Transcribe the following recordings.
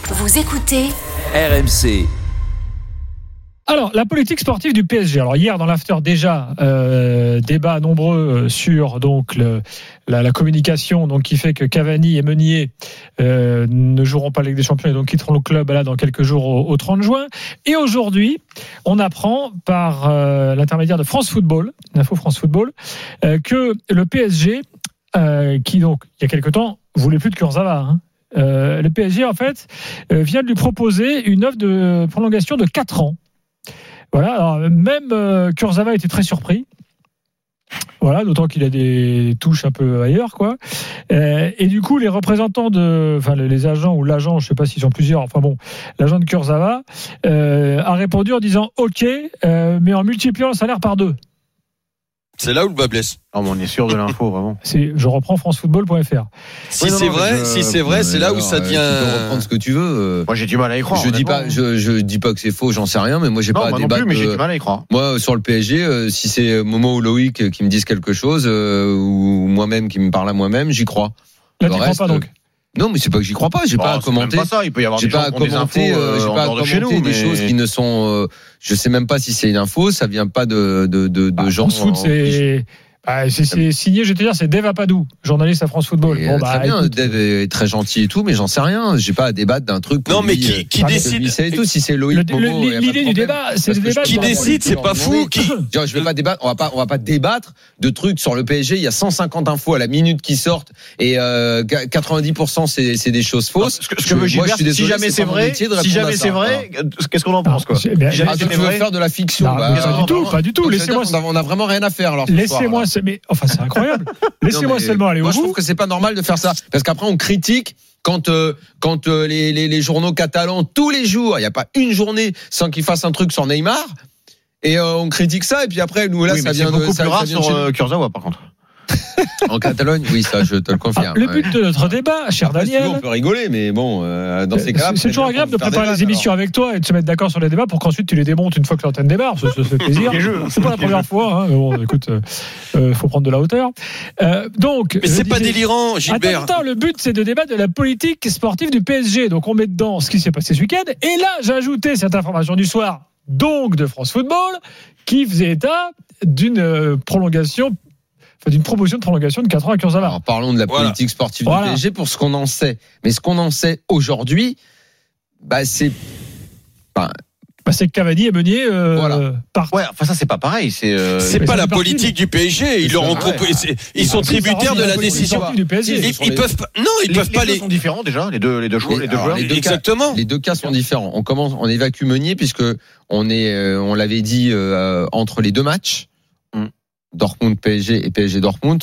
Vous écoutez RMC. Alors, la politique sportive du PSG. Alors, hier, dans l'after, déjà, débat nombreux sur donc la communication donc, qui fait que Cavani et Meunier ne joueront pas la Ligue des Champions et donc quitteront le club là, dans quelques jours au 30 juin. Et aujourd'hui, on apprend par l'intermédiaire de France Football, l'info France Football, que le PSG, qui donc, il y a quelque temps, voulait plus de Kurzawa, le PSG, en fait, vient de lui proposer une offre de prolongation de 4 ans. Voilà, alors même Kurzawa était très surpris. Voilà, d'autant qu'il a des touches un peu ailleurs, quoi. Et du coup, les représentants les agents ou l'agent, je sais pas s'ils sont plusieurs, enfin bon, l'agent de Kurzawa a répondu en disant OK, mais en multipliant le salaire par 2. C'est là où le bas blesse. Non, mais on est sûr de l'info, vraiment. Je reprends francefootball.fr. Si c'est vrai, c'est là où ça devient. Tu peux reprendre ce que tu veux. Moi, j'ai du mal à y croire. Je dis pas que c'est faux, j'en sais rien, mais moi j'ai pas à débattre. Mais j'ai du mal à y croire. Moi, sur le PSG, si c'est Momo ou Loïc qui me disent quelque chose, ou moi-même qui me parle à moi-même, j'y crois. Là, tu crois pas donc? Non, mais c'est pas que j'y crois pas. J'ai pas à commenter. Pas ça. Il peut y avoir j'ai des gens qui ont des infos des choses qui ne sont. Je sais même pas si c'est une info. Ça vient pas de gens. France Foot, c'est signé, je vais te dire, c'est Dave Apadou, journaliste à France Football. Très bien, écoute, Dave est très gentil et tout, mais j'en sais rien. J'ai pas à débattre d'un truc. Non, mais qui décide et tout. Si c'est Loïc, l'idée du débat, c'est le débat. Qui décide, c'est pas fou. Je vais pas débattre. On va pas débattre de trucs sur le PSG. Il y a 150 infos à la minute qui sortent et 90% c'est des choses fausses. Ce que veut Gilbert, si jamais c'est vrai, qu'est-ce qu'on en pense, quoi? Tu veux faire de la fiction? Pas du tout. Laissez-moi. On a vraiment rien à faire alors. Laissez-moi. Mais enfin, c'est incroyable. Laissez-moi seulement aller au bout. Moi, je trouve que c'est pas normal de faire ça, parce qu'après on critique quand les journaux catalans tous les jours, il y a pas une journée sans qu'ils fassent un truc sur Neymar, et on critique ça, et puis après nous là, ça vient beaucoup plus rare sur Kurzawa, par contre. En Catalogne, oui, ça je te le confirme. Le but de notre débat, cher Daniel. On peut rigoler, mais bon, dans ces cas-là. C'est toujours agréable de préparer les émissions avec toi et de se mettre d'accord sur les débats pour qu'ensuite tu les démontes une fois que l'antenne démarre. Ça fait plaisir. C'est pas la première fois, mais bon, écoute, faut prendre de la hauteur. Mais c'est pas délirant, Gilbert. Attends, le but c'est de débattre de la politique sportive du PSG. Donc on met dedans ce qui s'est passé ce week-end. Et là, j'ai ajouté cette information du soir, donc de France Football, qui faisait état d'une prolongation. D'une proposition de prolongation de 4 ans à Kurzawa. Alors parlons de la politique sportive du PSG pour ce qu'on en sait. Mais ce qu'on en sait aujourd'hui, c'est que Cavani et Meunier partent. Ouais, enfin ça c'est pas pareil. C'est pas la politique du PSG. Ils leur ont proposé. Ils sont tributaires de la décision du PSG. Ils peuvent pas. Non, ils peuvent pas. Les deux sont différents déjà. Les deux joueurs. Exactement. Les deux cas sont différents. On évacue Meunier puisque on l'avait dit entre les deux matchs. Dortmund PSG et PSG Dortmund,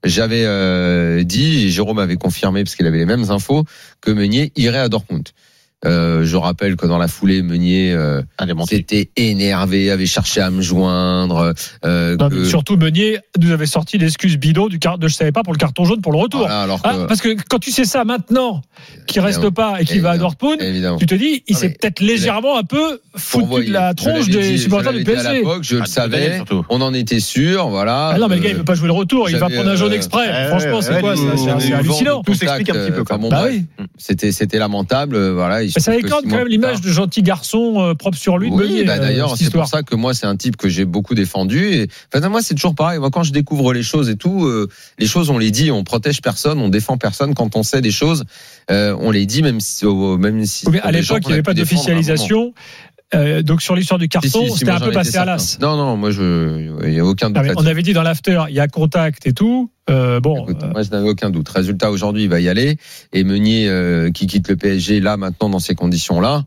j'avais dit, et Jérôme avait confirmé parce qu'il avait les mêmes infos, que Meunier irait à Dortmund. Je rappelle que dans la foulée, Meunier s'était énervé, avait cherché à me joindre. Surtout Meunier nous avait sorti l'excuse bidon je savais pas pour le carton jaune pour le retour. Voilà, parce que quand tu sais ça maintenant, qu'il reste pas et qu'il va à Dortmund, tu te dis, il s'est peut-être légèrement un peu foutu de la tronche des supporters du PSG. À l'époque, je le savais, on en était sûr, voilà. Non, mais le gars, il veut pas jouer le retour, il va prendre un jaune exprès. Franchement, c'est quoi? C'est hallucinant. Tout s'explique un petit peu. Oui. C'était lamentable, voilà. Mais ça écarte quand même l'image de gentil garçon propre sur lui de Meunier. D'ailleurs, c'est pour ça que moi, c'est un type que j'ai beaucoup défendu. Et moi, c'est toujours pareil. Moi, quand je découvre les choses et tout, les choses, on les dit, on protège personne, on défend personne. Quand on sait des choses, on les dit, même si. Mais à l'époque, il n'y avait pas d'officialisation. Donc sur l'histoire du carton, c'était un peu passé à l'as. Non, moi il y a aucun doute. On avait dit dans l'after, il y a contact et tout. Écoute, moi je n'avais aucun doute. Résultat, aujourd'hui, il va y aller. Et Meunier qui quitte le PSG là maintenant dans ces conditions-là,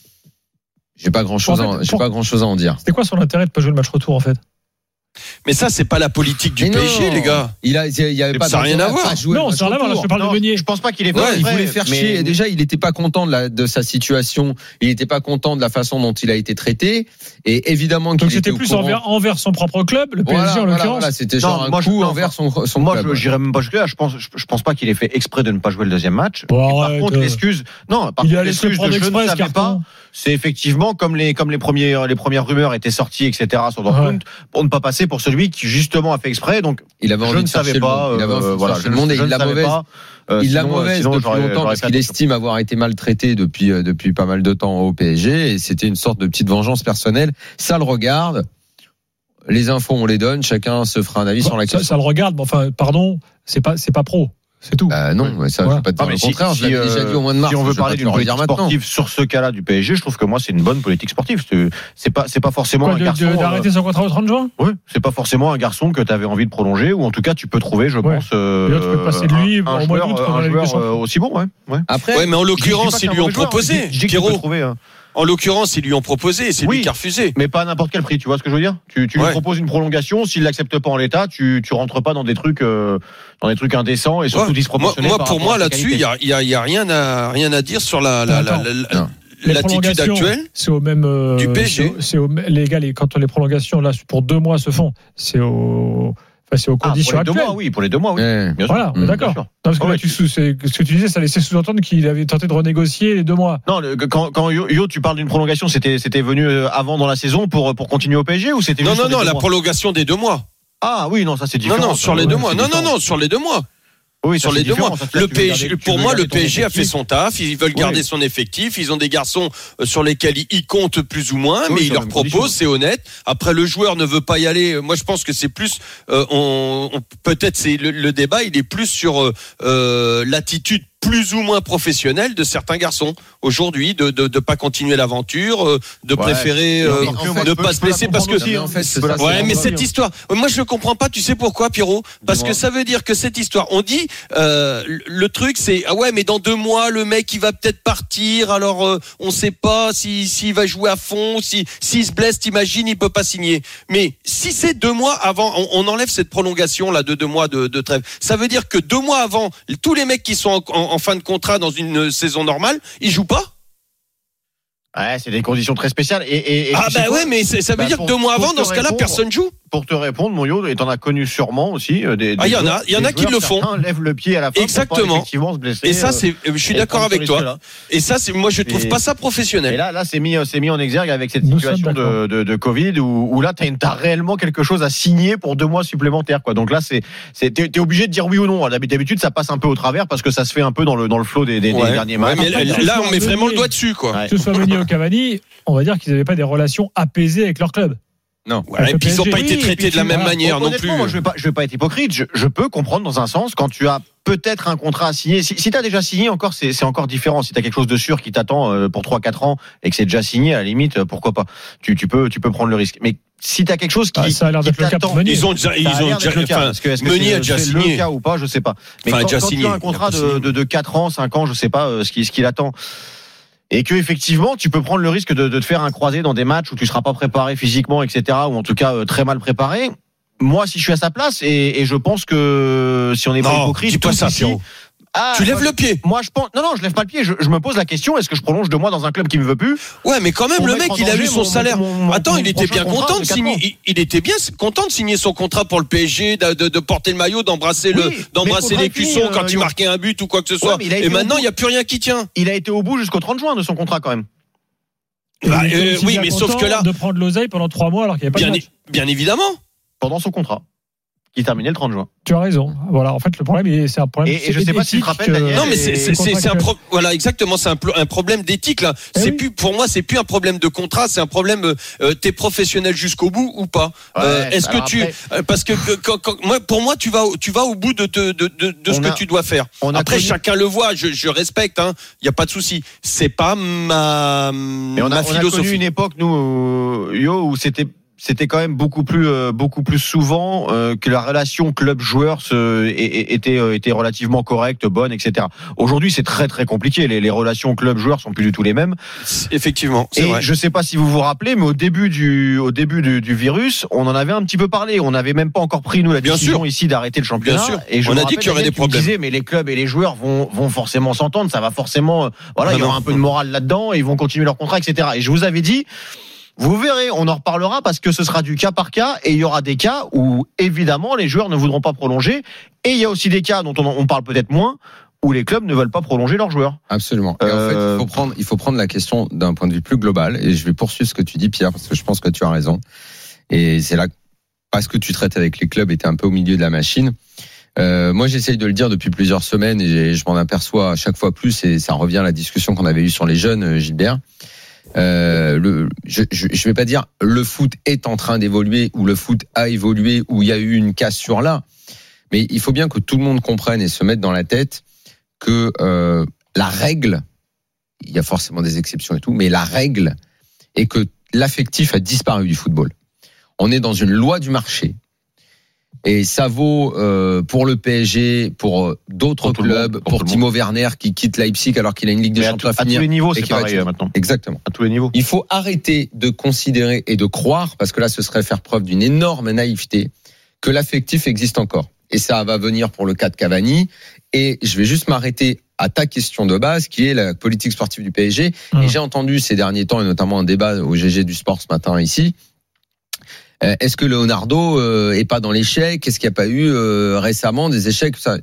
j'ai pas grand-chose à en dire. C'était quoi son intérêt de pas jouer le match retour en fait? Mais ça, c'est pas la politique du PSG, les gars. Il y avait pas. Ça n'a rien à voir. Non, ça n'a rien à voir. Je parle de Meunier. Je pense pas qu'il est. Il voulait faire chier. Déjà, il n'était pas content de sa situation. Il n'était pas content de la façon dont il a été traité. Et évidemment qu'il était c'était plus envers son propre club, le PSG en l'occurrence. Voilà, c'était genre un coup envers son club. Moi, je n'irais même pas jusque-là. Je pense pas qu'il ait fait exprès de ne pas jouer le deuxième match. Par contre, l'excuse. Non, par contre, l'excuse de je ne savais pas. C'est effectivement comme les premières rumeurs étaient sorties, etc. sur Dortmund, pour ne pas passer passer pour celui qui justement a fait exprès. Donc il avait envie de chercher le monde. Il avait envie de chercher le monde et il l'a mauvaise. Il l'a mauvaise depuis longtemps parce qu'il estime avoir été maltraité depuis pas mal de temps au PSG et c'était une sorte de petite vengeance personnelle. Ça le regarde. Les infos on les donne, chacun se fera un avis sur la question. Ça le regarde, mais enfin pardon, c'est pas pro. C'est tout. Non, ça, je vais pas te dire le contraire. Je l'avais déjà dit au mois de mars. Si on veut parler d'une politique sportive sur ce cas-là du PSG, je trouve que moi, c'est une bonne politique sportive. C'est pas forcément un garçon. D'arrêter son contrat au 30 juin? Oui, c'est pas forcément un garçon que tu avais envie de prolonger, ou en tout cas, tu peux trouver, je pense, tu peux passer de lui un joueur aussi bon, ouais. Après, mais en l'occurrence, ils lui ont proposé. Pierrot. En l'occurrence, ils lui ont proposé, c'est lui qui a refusé. Mais pas à n'importe quel prix, tu vois ce que je veux dire? Tu lui proposes une prolongation, s'il l'accepte pas en l'état, tu rentres pas dans des trucs indécents et surtout disproportionnés. Pour moi, là-dessus, il y a rien à dire sur l'attitude actuelle. C'est au même du PSG. Les gars, quand les prolongations là pour 2 mois se font, c'est aux conditions actuelles. Pour les 2 mois, oui. Bien voilà, d'accord. Non, parce que là, ce que tu disais, ça laissait sous-entendre qu'il avait tenté de renégocier les 2 mois. Non, quand Yo, tu parles d'une prolongation, c'était venu avant dans la saison pour continuer au PSG ou c'était Non, la prolongation des 2 mois. Ah oui, non, ça c'est différent. Non, sur les 2 mois. Non, sur les 2 mois. Oui, sur les 2 mois. Le PSG, pour moi, le PSG a fait son taf. Ils veulent garder son effectif. Ils ont des garçons sur lesquels ils comptent plus ou moins, mais ils leur proposent, c'est honnête. Après, le joueur ne veut pas y aller. Moi, je pense que c'est plus, peut-être c'est le débat, il est plus sur l'attitude plus ou moins professionnelle de certains garçons aujourd'hui, de pas continuer l'aventure, de préférer ne pas se blesser parce que mais cette histoire, moi je ne comprends pas, tu sais pourquoi, Pierrot? Parce que ça veut dire que cette histoire, on dit le truc c'est mais dans 2 mois le mec il va peut-être partir, alors on sait pas s'il va jouer à fond, s'il se blesse, t'imagines, il peut pas signer. Mais si c'est 2 mois avant, on enlève cette prolongation là de 2 mois de trêve. Ça veut dire que 2 mois avant, tous les mecs qui sont en fin de contrat dans une saison normale, ils jouent pas? Ouais, c'est des conditions très spéciales. Mais ça veut dire que 2 mois avant, dans ce cas-là, personne joue. Pour te répondre, mon Yo, et t'en as connu sûrement aussi il y en a qui le font. Lèvent le pied à la fin. Exactement. Pour pas se blesser, et ça, je suis d'accord avec toi. Et ça, moi, je trouve pas ça professionnel. Et là, c'est mis en exergue avec cette situation de Covid où là, t'as réellement quelque chose à signer pour 2 mois supplémentaires, quoi. Donc là, t'es obligé de dire oui ou non. D'habitude, ça passe un peu au travers parce que ça se fait un peu dans le flot des derniers matchs. Mais là, on met vraiment le doigt dessus, quoi. Que ce soit Meunier ou Cavani, on va dire qu'ils n'avaient pas des relations apaisées avec leur club. Non. Et puis ils n'ont pas été traités de la même manière non plus. Moi, je vais pas être hypocrite. Je peux comprendre dans un sens quand tu as peut-être un contrat à signer. Si tu as déjà signé, encore c'est encore différent. Si tu as quelque chose de sûr qui t'attend pour 3-4 ans et que c'est déjà signé, à la limite, pourquoi pas. Tu peux prendre le risque. Mais si tu as quelque chose qui ça a l'air d'être le cas pour Meunier. Ils ont déjà Meunier a déjà signé. Le cas ou pas, je sais pas. Mais quand tu as un contrat de 4 ans, 5 ans, je sais pas ce qu'il attend. Et que effectivement, tu peux prendre le risque de te faire un croisé dans des matchs où tu seras pas préparé physiquement, etc., ou en tout cas très mal préparé. Moi, si je suis à sa place, et je pense que si on est pas hypocrite, dis pas ça, Pierrot. Tu lèves le pied. Moi, je pense. Non, je lève pas le pied. Je me pose la question, est-ce que je prolonge 2 mois dans un club qui me veut plus? Ouais, mais quand même, le mec, il a eu son salaire. Attends, il était bien content de signer. Il était bien content de signer son contrat pour le PSG, de porter le maillot, d'embrasser les cuissons quand il marquait un but ou quoi que ce soit. Et maintenant, il n'y a plus rien qui tient. Il a été au bout jusqu'au 30 juin de son contrat, quand même. Oui, mais sauf que là. De prendre l'oseille pendant 3 mois alors qu'il n'y avait pas de match. Bien évidemment. Pendant son contrat. Qui terminait le 30 juin. Tu as raison. Voilà, en fait, le problème, c'est un problème. Et je sais pas si tu te rappelles, Daniel. Non, mais c'est voilà, exactement, c'est un problème d'éthique, là. Pour moi, c'est plus un problème de contrat, c'est un problème, t'es professionnel jusqu'au bout ou pas? Est-ce que parce que, pour moi, tu vas au bout de ce que tu dois faire. Après, chacun le voit, je respecte, il y a pas de souci. C'est pas ma philosophie. On a connu une époque, nous, où c'était quand même beaucoup plus souvent que la relation club-joueur était relativement correcte, bonne, etc. Aujourd'hui, c'est très très compliqué. Les relations club-joueur sont plus du tout les mêmes. Effectivement, c'est vrai. Je sais pas si vous vous rappelez, mais au début du virus, on en avait un petit peu parlé. On n'avait même pas encore pris nous la décision ici d'arrêter le championnat. Bien sûr. Et on a dit qu'il y aurait des problèmes. Disait, mais les clubs et les joueurs vont forcément s'entendre. Ça va forcément. Il y aura un peu de morale là-dedans. Et ils vont continuer leur contrat, etc. Et je vous avais dit. Vous verrez, on en reparlera parce que ce sera du cas par cas et il y aura des cas où évidemment les joueurs ne voudront pas prolonger et il y a aussi des cas dont on parle peut-être moins où les clubs ne veulent pas prolonger leurs joueurs. Absolument. Et en fait, il faut prendre la question d'un point de vue plus global et je vais poursuivre ce que tu dis, Pierre, parce que je pense que tu as raison. Et c'est là parce que tu traites avec les clubs et t'es un peu au milieu de la machine. Moi, j'essaye de le dire depuis plusieurs semaines et je m'en aperçois à chaque fois plus, et ça revient à la discussion qu'on avait eue sur les jeunes, Gilbert. Je vais pas dire le foot est en train d'évoluer ou le foot a évolué ou il y a eu une cassure là, mais il faut bien que tout le monde comprenne et se mette dans la tête que la règle, il y a forcément des exceptions et tout, mais la règle est que l'affectif a disparu du football. On est dans une loi du marché. Et ça vaut pour le PSG, pour d'autres clubs, pour Timo Werner qui quitte Leipzig alors qu'il a une Ligue des Champions à finir. À tous les niveaux, c'est pareil maintenant. Exactement. À tous les niveaux. Il faut arrêter de considérer et de croire, parce que là, ce serait faire preuve d'une énorme naïveté, que l'affectif existe encore. Et ça va venir pour le cas de Cavani. Et je vais juste m'arrêter à ta question de base, qui est la politique sportive du PSG. Et j'ai entendu ces derniers temps, et notamment un débat au GG du Sport ce matin ici, est-ce que Leonardo est pas dans l'échec? Est-ce qu'il n'y a pas eu récemment des échecs? Ça,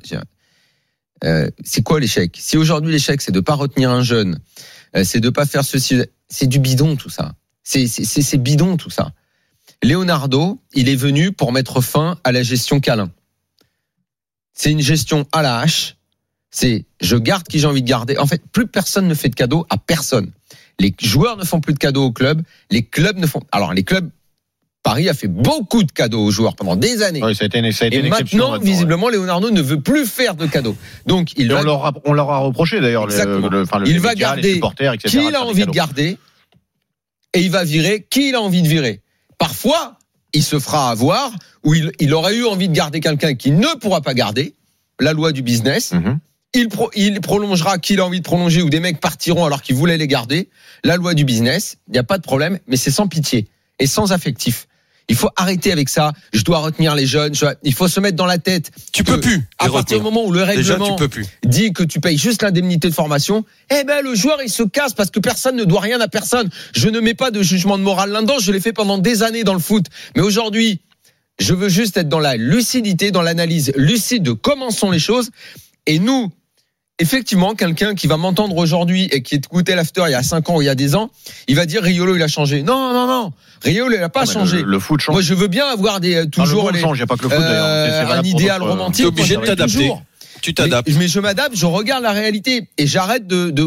c'est quoi l'échec? Si aujourd'hui l'échec c'est de pas retenir un jeune, c'est de pas faire ceci, c'est du bidon tout ça. C'est bidon tout ça. Leonardo, il est venu pour mettre fin à la gestion câlin. C'est une gestion à la hache. C'est je garde qui j'ai envie de garder. En fait, plus personne ne fait de cadeaux à personne. Les joueurs ne font plus de cadeaux au club. Les clubs ne font. Alors les clubs. Paris a fait beaucoup de cadeaux aux joueurs pendant des années. Oui, ça a été une maintenant, visiblement, Leonardo ne veut plus faire de cadeaux. Donc, on leur a reproché d'ailleurs. Il va garder les supporters, etc., qui il a envie de garder et il va virer qui il a envie de virer. Parfois, il se fera avoir où il aurait eu envie de garder quelqu'un qui ne pourra pas garder. La loi du business. Il prolongera qui il a envie de prolonger ou des mecs partiront alors qu'ils voulaient les garder. La loi du business. Il n'y a pas de problème, mais c'est sans pitié et sans affectif. Il faut arrêter avec ça. Je dois retenir les jeunes. Il faut se mettre dans la tête. Tu peux plus. À partir du moment où le règlement dit que tu payes juste l'indemnité de formation, le joueur il se casse parce que personne ne doit rien à personne. Je ne mets pas de jugement de morale là-dedans. Je l'ai fait pendant des années dans le foot. Mais aujourd'hui, je veux juste être dans la lucidité, dans l'analyse lucide de comment sont les choses. Et nous, effectivement, quelqu'un qui va m'entendre aujourd'hui et qui écoutait l'after il y a 5 ans ou il y a 10 ans, il va dire Riolo il a changé. Non. Riolo il a pas changé. Le foot change. Moi je veux bien avoir toujours le change, il y a pas que le foot d'ailleurs. Un idéal romantique. Tu es obligé de t'adapter. Tu t'adaptes. Mais je m'adapte, je regarde la réalité et j'arrête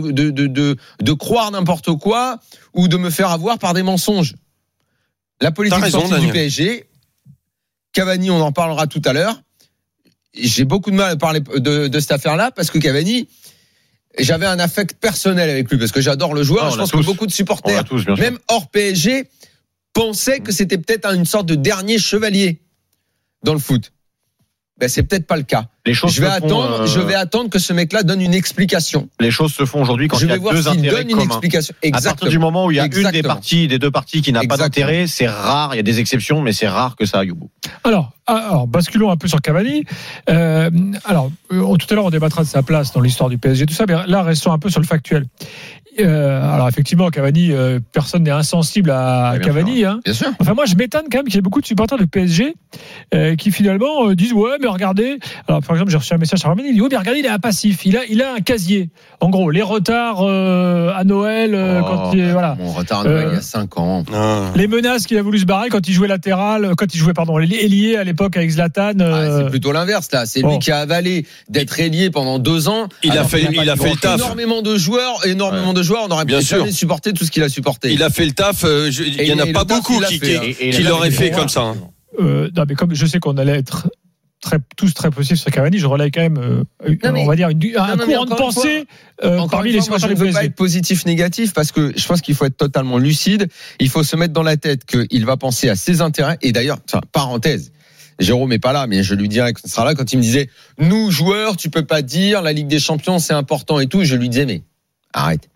de croire n'importe quoi ou de me faire avoir par des mensonges. La politique sportive du PSG, Cavani, on en parlera tout à l'heure. J'ai beaucoup de mal à parler de cette affaire-là parce que Cavani, j'avais un affect personnel avec lui parce que j'adore le joueur. Je pense que beaucoup de supporters, même hors PSG, pensaient que c'était peut-être une sorte de dernier chevalier dans le foot. Ben c'est peut-être pas le cas. Je vais attendre que ce mec-là donne une explication. Les choses se font aujourd'hui quand il y a deux intérêts communs. À partir du moment où il y a une des deux parties qui n'a pas d'intérêt, c'est rare. Il y a des exceptions, mais c'est rare que ça aille au bout. Alors, basculons un peu sur Cavani. Tout à l'heure, on débattra de sa place dans l'histoire du PSG, tout ça, mais là, restons un peu sur le factuel. Alors effectivement, Cavani, personne n'est insensible à Cavani. Sûr. Bien sûr. Enfin, moi, je m'étonne quand même qu'il y ait beaucoup de supporters du PSG qui finalement disent ouais, mais regardez. Alors, par exemple, j'ai reçu un message sur Cavani. Il dit mais regardez, il est un passif. Il a un casier. En gros, les retards à Noël, quand mon retard à Noël il y a 5 ans. Les menaces qu'il a voulu se barrer quand il jouait latéral, ailier à l'époque avec Zlatan. C'est plutôt l'inverse là. C'est lui qui a avalé d'être ailier pendant 2 ans. Il a fait le taf. Énormément de joueurs, on aurait bien jamais supporté tout ce qu'il a supporté. Il a fait le taf. Il y en a pas beaucoup qui l'auraient fait comme ça. Non, mais comme je sais qu'on allait être tous très positifs sur Cavani, je relève quand même, on va dire, un courant de pensée parmi les supporters du PSG. Je ne veux pas être positif, négatif, parce que je pense qu'il faut être totalement lucide. Il faut se mettre dans la tête qu'il va penser à ses intérêts. Et d'ailleurs, parenthèse, Jérôme n'est pas là, mais je lui dirai que ce sera là quand il me disait nous, joueurs, tu peux pas dire la Ligue des Champions, c'est important et tout. Je lui disais, mais arrête.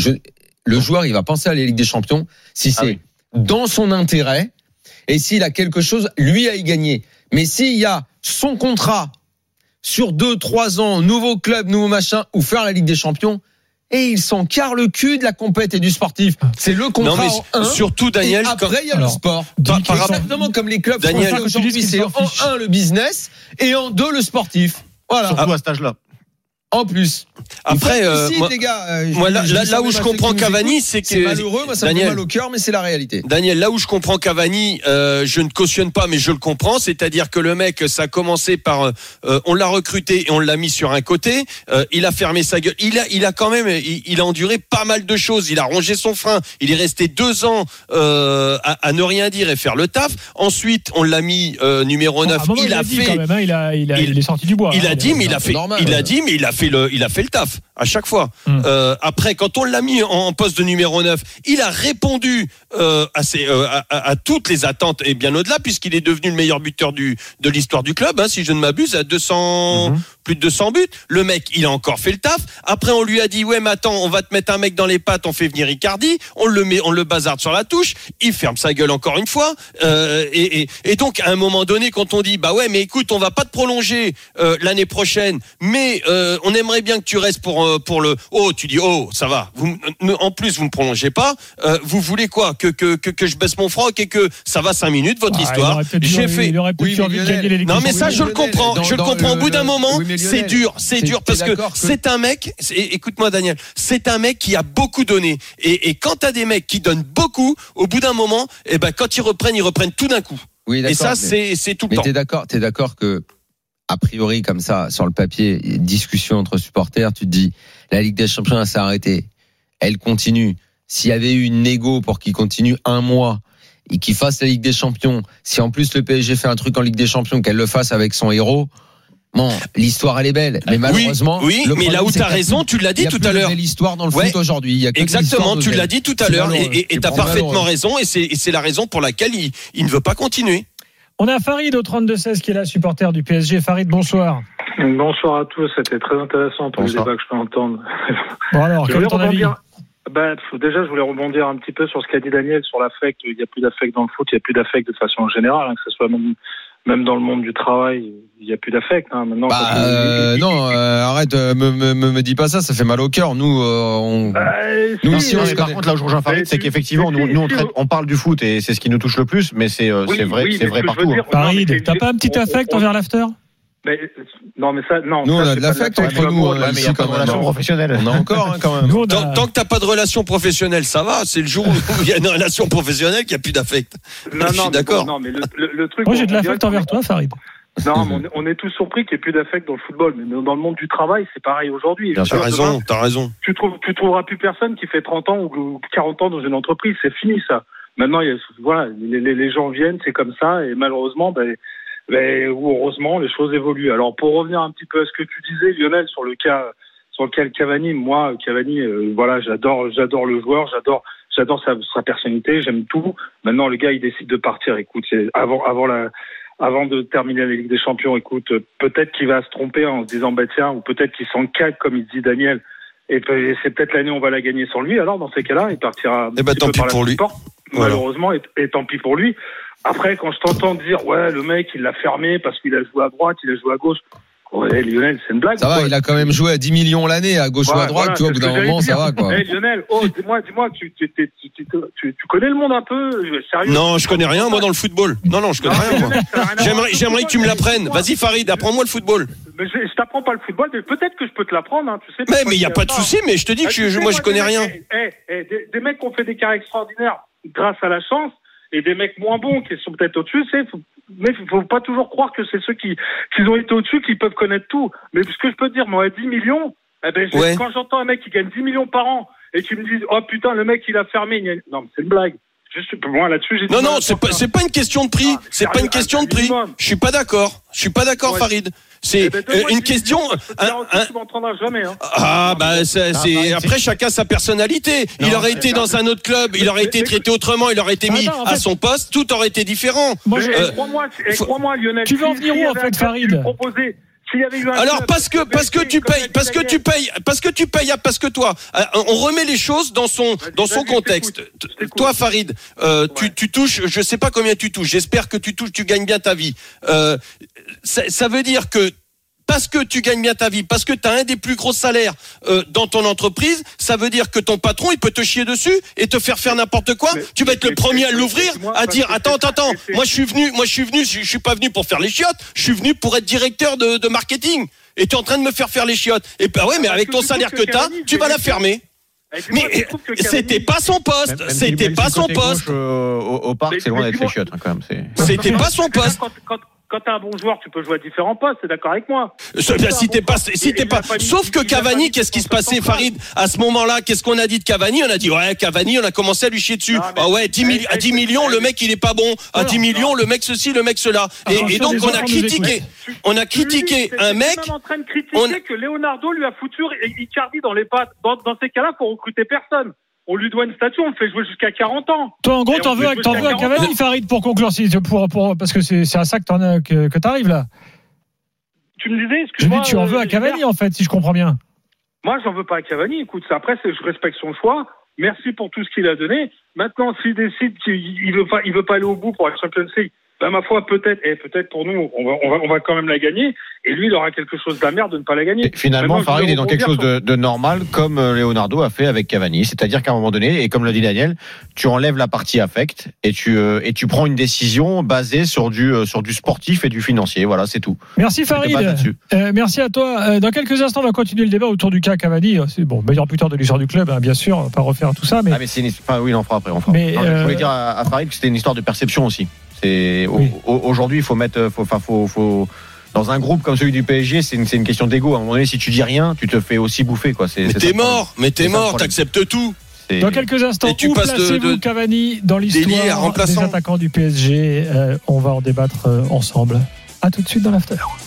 Le joueur, il va penser à la Ligue des Champions si c'est dans son intérêt et s'il a quelque chose, lui, à y gagner. Mais s'il y a son contrat sur 2-3 ans, nouveau club, nouveau machin, ou faire la Ligue des Champions, et il s'en carre le cul de la compète et du sportif. C'est le contrat en 1. Surtout, Daniel. Et après, il y a le sport. Exactement comme les clubs français aujourd'hui, c'est en 1 le business et en 2 le sportif. Voilà. Surtout à cet âge-là. En plus. Après, les gars, moi, là où je comprends Cavani, c'est que c'est malheureux, moi ça me fait mal au cœur, mais c'est la réalité. Daniel, là où je comprends Cavani, je ne cautionne pas, mais je le comprends. C'est-à-dire que le mec, ça a commencé par, on l'a recruté et on l'a mis sur un côté. Il a fermé sa gueule. Il a quand même, il a enduré pas mal de choses. Il a rongé son frein. Il est resté 2 ans à ne rien dire et faire le taf. Ensuite, on l'a mis numéro 9. Il a fait. Quand même, hein, il est sorti du bois. Il a dit, mais il a fait. Il a dit, mais il a fait le taf à chaque fois. Après, quand on l'a mis en poste de numéro 9, il a répondu à toutes les attentes et bien au-delà, puisqu'il est devenu le meilleur buteur de l'histoire du club, hein, si je ne m'abuse, à 200, plus de 200 buts. Le mec, il a encore fait le taf. Après, on lui a dit, ouais, mais attends, on va te mettre un mec dans les pattes, on fait venir Icardi, on le bazarde sur la touche, il ferme sa gueule encore une fois. Et donc, à un moment donné, quand on dit, bah ouais, mais écoute, on va pas te prolonger l'année prochaine, mais on aimerait bien que tu restes pour le. Oh, tu dis, oh, ça va. En plus, vous me prolongez pas. Vous voulez quoi, que je baisse mon froc et que ça va 5 minutes votre histoire. J'ai fait. Il aurait peut-être envie de gagner les. Non, mais ça, je le comprends. Je le comprends. Au bout d'un moment, c'est dur parce que c'est un mec. Écoute-moi, Daniel. C'est un mec qui a beaucoup donné. Et quand t'as des mecs qui donnent beaucoup, au bout d'un moment, eh ben quand ils reprennent tout d'un coup. Oui, et ça, c'est tout le temps. Mais t'es d'accord que a priori, comme ça, sur le papier, discussion entre supporters, tu te dis, la Ligue des Champions s'est arrêtée. Elle continue. S'il y avait eu une négo pour qu'il continue 1 mois et qu'il fasse la Ligue des Champions, si en plus le PSG fait un truc en Ligue des Champions, qu'elle le fasse avec son héros, bon, l'histoire elle est belle, mais malheureusement. Oui, mais là où t'as raison, tu l'as dit tout à l'heure. Il y a l'histoire dans le foot aujourd'hui. Il y a exactement, tu l'as dit tout à l'heure, et t'as parfaitement raison, et c'est la raison pour laquelle il ne veut pas continuer. On a Farid au 32-16 qui est là, supporter du PSG. Farid, bonsoir. Bonsoir à tous, c'était très intéressant pour le débat que je peux entendre. Bon alors, quel est ton avis ? Déjà, je voulais rebondir un petit peu sur ce qu'a dit Daniel sur l'affect. Il n'y a plus d'affect dans le foot, il n'y a plus d'affect de façon générale, hein, que ce soit même dans le monde du travail, il n'y a plus d'affect. Hein. Maintenant, arrête, me dis pas ça fait mal au cœur. Nous, par contre, là où je rejoins Farid, c'est qu'effectivement, nous on parle du foot et c'est ce qui nous touche le plus, mais c'est vrai partout. Farid, t'as pas un petit affect envers l'after ? Non, mais ça, non. Nous, on a de l'affect entre nous. Mais il n'y a pas de relation professionnelle. On a encore, quand même. Tant que t'as pas de relation professionnelle, ça va. C'est le jour où il y a une relation professionnelle qu'il n'y a plus d'affect. Je suis d'accord. Non, mais le truc. Moi, j'ai de l'affect envers toi, Farid. Non, mais on est tous surpris qu'il n'y ait plus d'affect dans le football. Mais dans le monde du travail, c'est pareil aujourd'hui. T'as raison. Tu trouveras plus personne qui fait 30 ans ou 40 ans dans une entreprise. C'est fini, ça. Maintenant, les gens viennent, c'est comme ça. Et malheureusement, ou heureusement, les choses évoluent. Alors, pour revenir un petit peu à ce que tu disais, Lionel, sur le cas Cavani, moi, j'adore le joueur, j'adore sa personnalité, j'aime tout. Maintenant, le gars, il décide de partir. Écoute, avant de terminer la Ligue des Champions, écoute, peut-être qu'il va se tromper en se disant, ou peut-être qu'il s'en cague, comme il dit Daniel. Et c'est peut-être l'année où on va la gagner sans lui. Alors, dans ces cas-là, il partira. Tant pis pour lui. Malheureusement, et tant pis pour lui. Après, quand je t'entends dire, ouais, le mec, il l'a fermé parce qu'il a joué à droite, il a joué à gauche. Ouais, Lionel, c'est une blague. Ça va, il a quand même joué à 10 millions l'année, à gauche ou à droite, tu vois, au bout d'un moment, ça va, quoi. Lionel, dis-moi, tu connais le monde un peu, sérieux? Non, je connais rien, moi, dans le football. Non, je connais rien, moi. J'aimerais que tu me l'apprennes. Vas-y, Farid, apprends-moi le football. Mais je t'apprends pas le football, mais peut-être que je peux te l'apprendre, hein, tu sais. Mais il n'y a pas de souci, mais je te dis que moi, je connais rien. Des mecs qui ont fait des carrières extraordinaires grâce à la chance, et des mecs moins bons qui sont peut-être au-dessus, mais il faut pas toujours croire que c'est ceux qui ont été au-dessus qui peuvent connaître tout. Mais ce que je peux te dire, moi, 10 millions, quand j'entends un mec qui gagne 10 millions par an et qui me dit, oh putain, le mec, il a fermé. Non, mais c'est une blague. Moi, là-dessus, j'ai Non, c'est pas une question de prix. C'est pas une question de prix. Je suis pas d'accord, Farid. C'est une question. Tu m'entendras jamais. Après chacun sa personnalité. Il aurait été dans un autre club, il aurait été traité autrement, il aurait été mis à son poste, tout aurait été différent. Crois-moi, Lionel. Tu veux en venir où en fait, Farid? Alors parce que tu payes, parce que toi, on remet les choses dans son contexte. Toi, Farid, tu touches, je sais pas combien tu touches. J'espère que tu gagnes bien ta vie. Ça veut dire que parce que tu gagnes bien ta vie, parce que tu as un des plus gros salaires dans ton entreprise, ça veut dire que ton patron, il peut te chier dessus et te faire n'importe quoi. Tu vas être le premier à l'ouvrir, à dire attends, moi je suis venu, je suis pas venu pour faire les chiottes, je suis venu pour être directeur de marketing. Et tu es en train de me faire les chiottes. Et bah ouais, mais avec ton salaire que t'as, tu vas la fermer. Mais c'était pas son poste. C'était pas son poste. Au parc, c'est loin d'être les chiottes, quand même. C'était pas son poste. Quand t'es un bon joueur, tu peux jouer à différents postes, t'es d'accord avec moi? Si t'es pas. Sauf que Cavani, qu'est-ce qui se passait, Farid? À ce moment-là, qu'est-ce qu'on a dit de Cavani? On a dit, ouais, Cavani, on a commencé à lui chier dessus. Ah ouais, 10 millions, le mec, il est pas bon. À 10 millions, le mec ceci, le mec cela. Et donc, on a critiqué un mec. Tu es en train de critiquer que Leonardo lui a foutu Icardi dans les pattes. Dans ces cas-là, faut recruter personne. On lui doit une statue, on le fait jouer jusqu'à 40 ans. Toi, en gros, t'en veux à Cavani, Farid, pour conclure, parce que c'est à ça que t'arrives là. Tu me disais, excuse-moi. Je dis, tu en veux à Cavani, en fait, si je comprends bien. Moi, j'en veux pas à Cavani. Écoute, après, je respecte son choix. Merci pour tout ce qu'il a donné. Maintenant, s'il décide qu'il veut pas aller au bout pour la Champions League, ben, ma foi, peut-être pour nous, on va quand même la gagner. Et lui, il aura quelque chose d'amère de ne pas la gagner. Et finalement, Farid est dans quelque chose de normal, comme Leonardo a fait avec Cavani. C'est-à-dire qu'à un moment donné, et comme le dit Daniel, tu enlèves la partie affect et tu prends une décision basée sur du sportif et du financier. Voilà, c'est tout. Merci Farid. Merci à toi. Dans quelques instants, on va continuer le débat autour du cas Cavani. C'est bon, meilleur buteur de l'histoire du club, hein, bien sûr. On va pas refaire tout ça, mais. Ah, mais c'est oui, on en fera après. Mais je voulais dire à Farid que c'était une histoire de perception aussi. Aujourd'hui, il faut mettre, faut dans un groupe comme celui du PSG, c'est une question d'ego. À un moment donné, si tu dis rien, tu te fais aussi bouffer, quoi. Mais t'es mort, t'acceptes tout. Dans quelques instants, où placez-vous Cavani dans l'histoire des attaquants du PSG? On va en débattre ensemble. À tout de suite dans l'after.